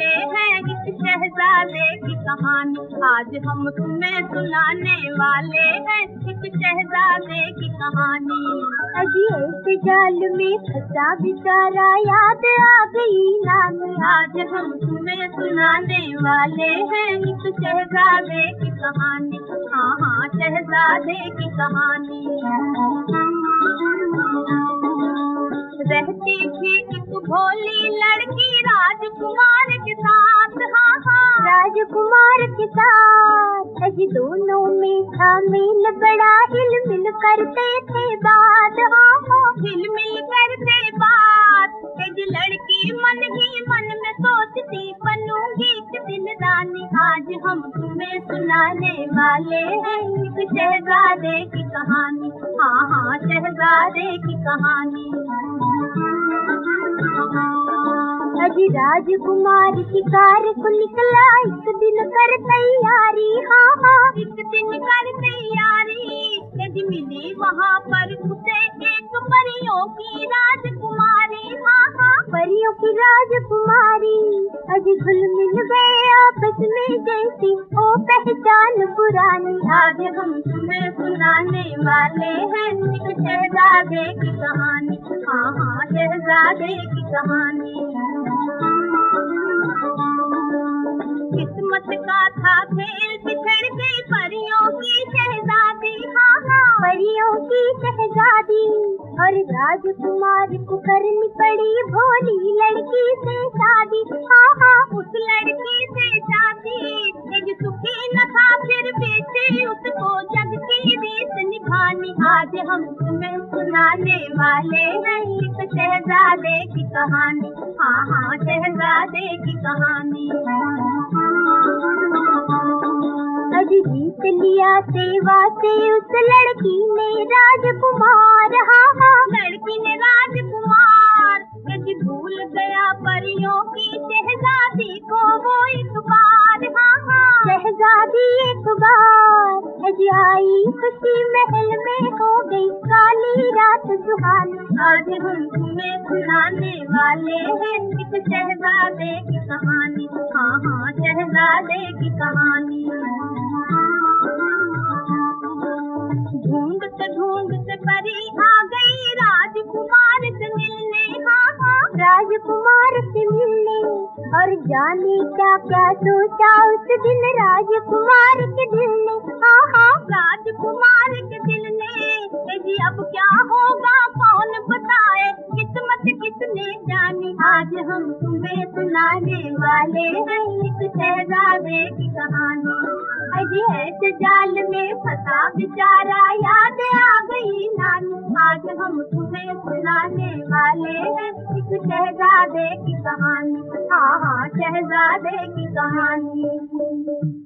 हैं एक शहजादे की कहानी। आज हम तुम्हें सुनाने वाले हैं एक शहजादे की कहानी। अजी ऐसे जाल में फंसा बेचारा याद आ गई नानी। आज हम तुम्हें सुनाने वाले हैं एक शहजादे की कहानी। हाँ हाँ, शहजादे की कहानी। रहती थी एक भोली लड़की राजकुमार के साथ। हाँ हाँ, राजकुमार के साथ अजी दोनों में था मेल बड़ा, हिल मिल करते थे बात। हाँ हाँ, हिल मिल करते बात। एक लड़की मन ही मन में सोचती बनूंगी एक दिन रानी। आज हम तुम्हें सुनाने वाले हैं एक शहजादे की कहानी। हाँ हाँ, शहजादे की कहानी। अजी राजकुमार शिकार को निकला एक दिन कर तैयारी। हाँ हाँ, एक दिन कर तैयारी। यदि मिली वहाँ पर उसे एक परियों की राजकुमारी। हाँ हाँ, परियों की राजकुमारी। अजी घुल मिल गए आपस में जैसी ओ पहचान पुरानी। आज हम तुम्हें सुनाने वाले हैं एक शहजादे की कहानी। हाँ हाँ, शहजादे की कहानी। किस्मत का था खेल बिछड़ गई परियों की शहजादी। हाँ हाँ, परियों की शहजादी और राजकुमार को करनी पड़ी भोली लड़की से शादी। हाँ हाँ, उस लड़की से शादी। एक सुखी न था फिर भी थी उसको जग की रीत निभानी। आज हम तुम्हें सुनाने वाले हैं एक शहजादे की कहानी। हाँ हाँ, शहजादे की कहानी। अजी जीत लिया सेवा से उस लड़की ने राजकुमार। हाँ हाँ, लड़की ने राजकुमार। यदि भूल गया परियों की शहजादी को वो एक बार। हाँ हाँ, शहजादी एक बार अजी आई खुशी महल में हो गई काली रात सुहानी। आज हम तुम्हें सुनाने वाले हैं एक शहजादे की कहानी। हाँ हाँ, शहजादे की कहानी। ढूंढते ढूंढते परी आ गई राजकुमार से मिलने। हाँ हाँ, राजकुमार से मिलने और जाने क्या क्या सोचा उस दिन राजकुमार के दिल ने। हाँ हाँ, राजकुमार के दिल ने। जी अब क्या होगा कौन बताए, किस्मत किसने जानी। आज हम तुम्हें सुनाने वाले हैं एक शहजादे की कहानी। अजी ऐसे जाल में फंसा बेचारा याद आ गई नानी। आज हम तुम्हें सुनाने वाले हैं एक शहजादे की कहानी। हाँ हाँ, शहजादे की कहानी।